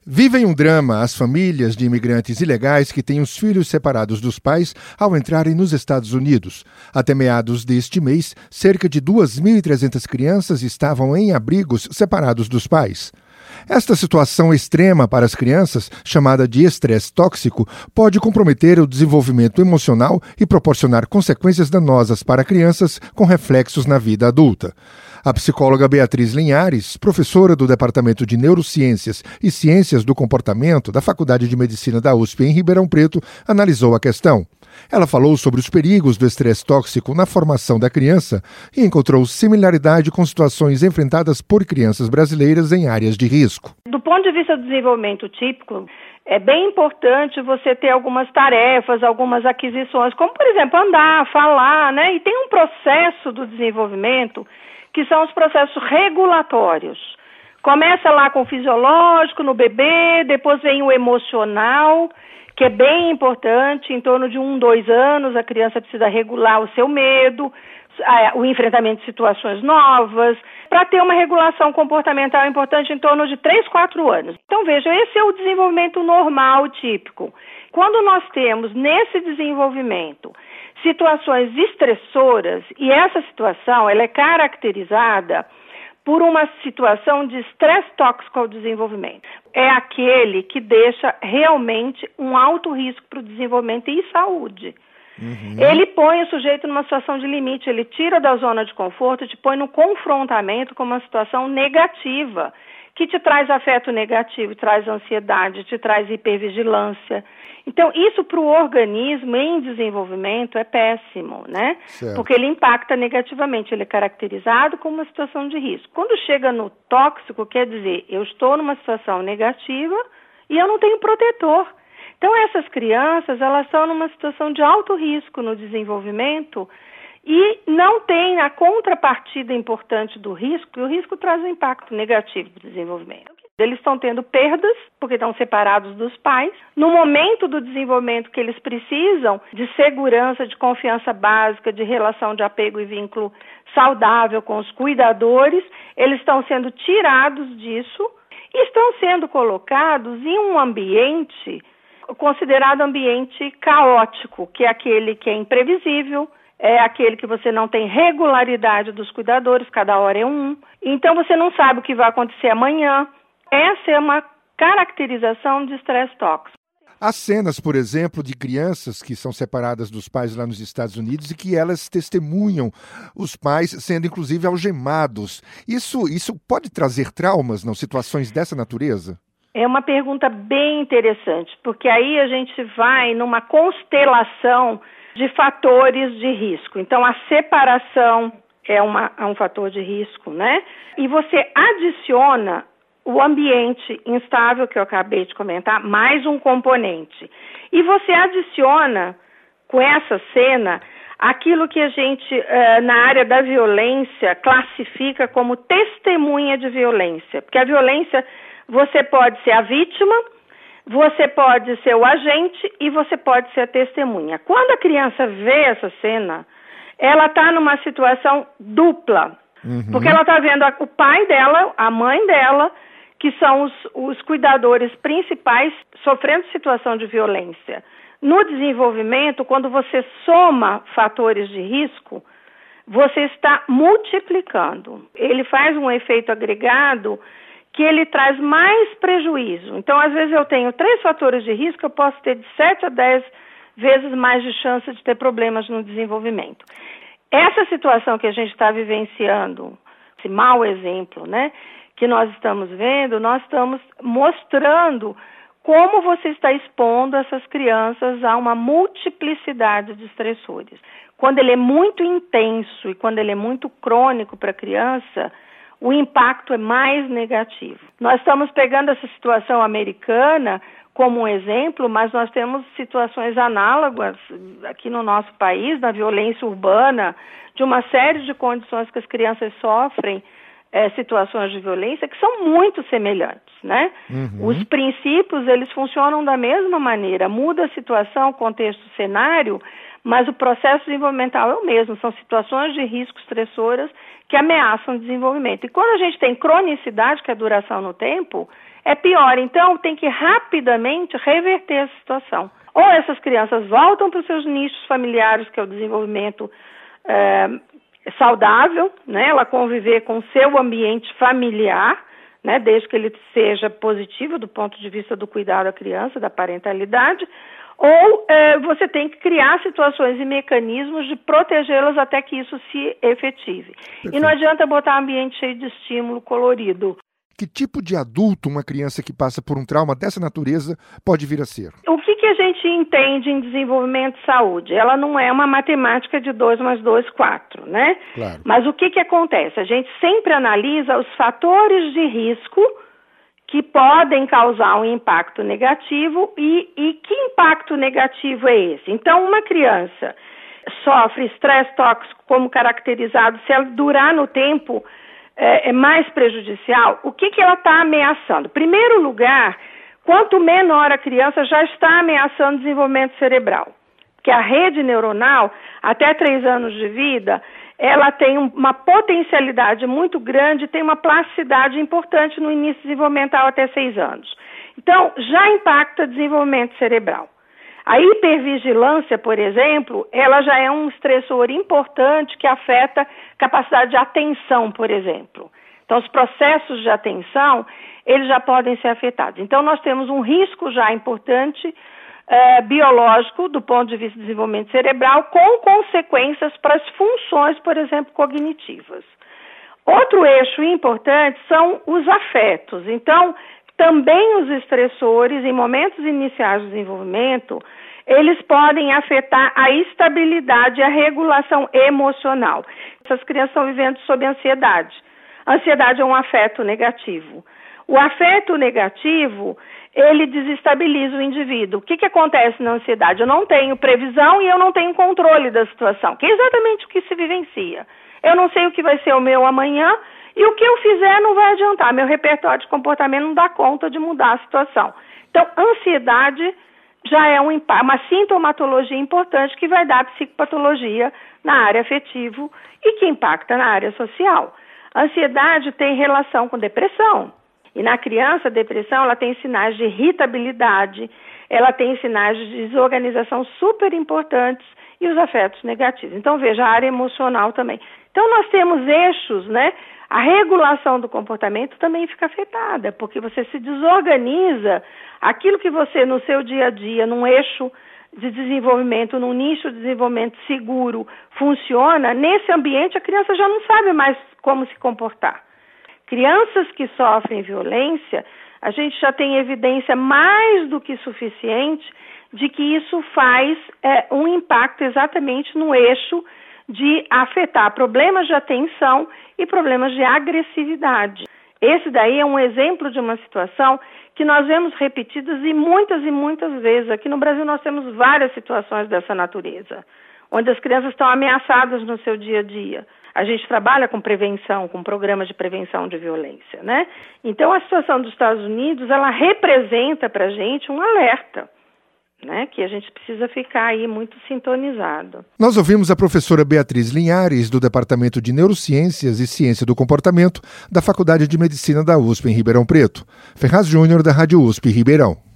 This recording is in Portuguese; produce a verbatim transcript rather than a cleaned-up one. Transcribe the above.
Vivem um drama as famílias de imigrantes ilegais que têm os filhos separados dos pais ao entrarem nos Estados Unidos. Até meados deste mês, cerca de duas mil e trezentas crianças estavam em abrigos separados dos pais. Esta situação extrema para as crianças, chamada de estresse tóxico, pode comprometer o desenvolvimento emocional e proporcionar consequências danosas para crianças com reflexos na vida adulta. A psicóloga Beatriz Linhares, professora do Departamento de Neurociências e Ciências do Comportamento da Faculdade de Medicina da U S P em Ribeirão Preto, analisou a questão. Ela falou sobre os perigos do estresse tóxico na formação da criança e encontrou similaridade com situações enfrentadas por crianças brasileiras em áreas de risco. Do ponto de vista do desenvolvimento típico, é bem importante você ter algumas tarefas, algumas aquisições, como, por exemplo, andar, falar, né? E tem um processo do desenvolvimento que são os processos regulatórios. Começa lá com o fisiológico, no bebê, depois vem o emocional, que é bem importante, em torno de um, dois anos, a criança precisa regular o seu medo, o enfrentamento de situações novas, para ter uma regulação comportamental importante em torno de três, quatro anos. Então, vejam, esse é o desenvolvimento normal, típico. Quando nós temos nesse desenvolvimento situações estressoras, e essa situação ela é caracterizada por uma situação de estresse tóxico ao desenvolvimento. É aquele que deixa realmente um alto risco para o desenvolvimento e saúde. Uhum. Ele põe o sujeito numa situação de limite, ele tira da zona de conforto, te põe no confrontamento com uma situação negativa, que te traz afeto negativo, traz ansiedade, te traz hipervigilância. Então, isso para o organismo em desenvolvimento é péssimo, né? Certo. Porque ele impacta negativamente, ele é caracterizado como uma situação de risco. Quando chega no tóxico, quer dizer, eu estou numa situação negativa e eu não tenho protetor. Então, essas crianças, elas estão numa situação de alto risco no desenvolvimento e não tem a contrapartida importante do risco, e o risco traz um impacto negativo para o desenvolvimento. Eles estão tendo perdas, porque estão separados dos pais. No momento do desenvolvimento que eles precisam de segurança, de confiança básica, de relação de apego e vínculo saudável com os cuidadores, eles estão sendo tirados disso e estão sendo colocados em um ambiente considerado ambiente caótico, que é aquele que é imprevisível, é aquele que você não tem regularidade dos cuidadores, cada hora é um. Então você não sabe o que vai acontecer amanhã. Essa é uma caracterização de estresse tóxico. Há cenas, por exemplo, de crianças que são separadas dos pais lá nos Estados Unidos e que elas testemunham os pais sendo, inclusive, algemados. Isso, isso pode trazer traumas, não? Situações dessa natureza? É uma pergunta bem interessante, porque aí a gente vai numa constelação de fatores de risco. Então, a separação é, uma, é um fator de risco, né? E você adiciona o ambiente instável, que eu acabei de comentar, mais um componente. E você adiciona, com essa cena, aquilo que a gente, uh, na área da violência, classifica como testemunha de violência. Porque a violência, você pode ser a vítima, você pode ser o agente e você pode ser a testemunha. Quando a criança vê essa cena, ela está numa situação dupla. Uhum. Porque ela está vendo a, o pai dela, a mãe dela, que são os, os cuidadores principais sofrendo situação de violência. No desenvolvimento, quando você soma fatores de risco, você está multiplicando. Ele faz um efeito agregado que ele traz mais prejuízo. Então, às vezes eu tenho três fatores de risco, eu posso ter de sete a dez vezes mais de chance de ter problemas no desenvolvimento. Essa situação que a gente está vivenciando, esse mau exemplo, né, que nós estamos vendo, nós estamos mostrando como você está expondo essas crianças a uma multiplicidade de estressores. Quando ele é muito intenso e quando ele é muito crônico para a criança, o impacto é mais negativo. Nós estamos pegando essa situação americana como um exemplo, mas nós temos situações análogas aqui no nosso país, na violência urbana, de uma série de condições que as crianças sofrem, é, situações de violência, que são muito semelhantes, né? Uhum. Os princípios, eles funcionam da mesma maneira. Muda a situação, o contexto, o cenário, mas o processo desenvolvimental é o mesmo. São situações de risco estressoras que ameaçam o desenvolvimento. E quando a gente tem cronicidade, que é a duração no tempo, é pior. Então, tem que rapidamente reverter a situação. Ou essas crianças voltam para os seus nichos familiares, que é o desenvolvimento é, saudável, né? Ela conviver com o seu ambiente familiar, né? Desde que ele seja positivo do ponto de vista do cuidado à criança, da parentalidade, ou é, você tem que criar situações e mecanismos de protegê-las até que isso se efetive. Perfeito. E não adianta botar um ambiente cheio de estímulo colorido. Que tipo de adulto uma criança que passa por um trauma dessa natureza pode vir a ser? O que, que a gente entende em desenvolvimento e saúde? Ela não é uma matemática de dois mais dois, quatro, né? Claro. Mas o que, que acontece? A gente sempre analisa os fatores de risco que podem causar um impacto negativo e, e que impacto negativo é esse? Então, uma criança sofre estresse tóxico como caracterizado, se ela durar no tempo, é, é mais prejudicial. O que, que ela está ameaçando? Em primeiro lugar, quanto menor a criança, já está ameaçando o desenvolvimento cerebral. Porque a rede neuronal, até três anos de vida, ela tem uma potencialidade muito grande, tem uma plasticidade importante no início desenvolvimental até seis anos. Então, já impacta o desenvolvimento cerebral. A hipervigilância, por exemplo, ela já é um estressor importante que afeta a capacidade de atenção, por exemplo. Então, os processos de atenção, eles já podem ser afetados. Então, nós temos um risco já importante eh, biológico do ponto de vista do desenvolvimento cerebral, com consequências para as funções, por exemplo, cognitivas. Outro eixo importante são os afetos. Então, também os estressores, em momentos iniciais do desenvolvimento, eles podem afetar a estabilidade e a regulação emocional. Essas crianças estão vivendo sob ansiedade. A ansiedade é um afeto negativo. O afeto negativo, ele desestabiliza o indivíduo. O que, que acontece na ansiedade? Eu não tenho previsão e eu não tenho controle da situação, que é exatamente o que se vivencia. Eu não sei o que vai ser o meu amanhã e o que eu fizer não vai adiantar. Meu repertório de comportamento não dá conta de mudar a situação. Então, ansiedade já é um, uma sintomatologia importante que vai dar psicopatologia na área afetivo e que impacta na área social. A ansiedade tem relação com depressão. E na criança, a depressão ela tem sinais de irritabilidade, ela tem sinais de desorganização super importantes e os afetos negativos. Então, veja, a área emocional também. Então, nós temos eixos, né? A regulação do comportamento também fica afetada, porque você se desorganiza, aquilo que você, no seu dia a dia, num eixo de desenvolvimento, num nicho de desenvolvimento seguro, funciona, nesse ambiente a criança já não sabe mais como se comportar. Crianças que sofrem violência, a gente já tem evidência mais do que suficiente de que isso faz é, um impacto exatamente no eixo de afetar problemas de atenção e problemas de agressividade. Esse daí é um exemplo de uma situação que nós vemos repetidas e muitas e muitas vezes. Aqui no Brasil nós temos várias situações dessa natureza, onde as crianças estão ameaçadas no seu dia a dia. A gente trabalha com prevenção, com programas de prevenção de violência, né? Então, a situação dos Estados Unidos, ela representa para a gente um alerta, né? Que a gente precisa ficar aí muito sintonizado. Nós ouvimos a professora Beatriz Linhares, do Departamento de Neurociências e Ciência do Comportamento da Faculdade de Medicina da U S P em Ribeirão Preto. Ferraz Júnior, da Rádio U S P Ribeirão.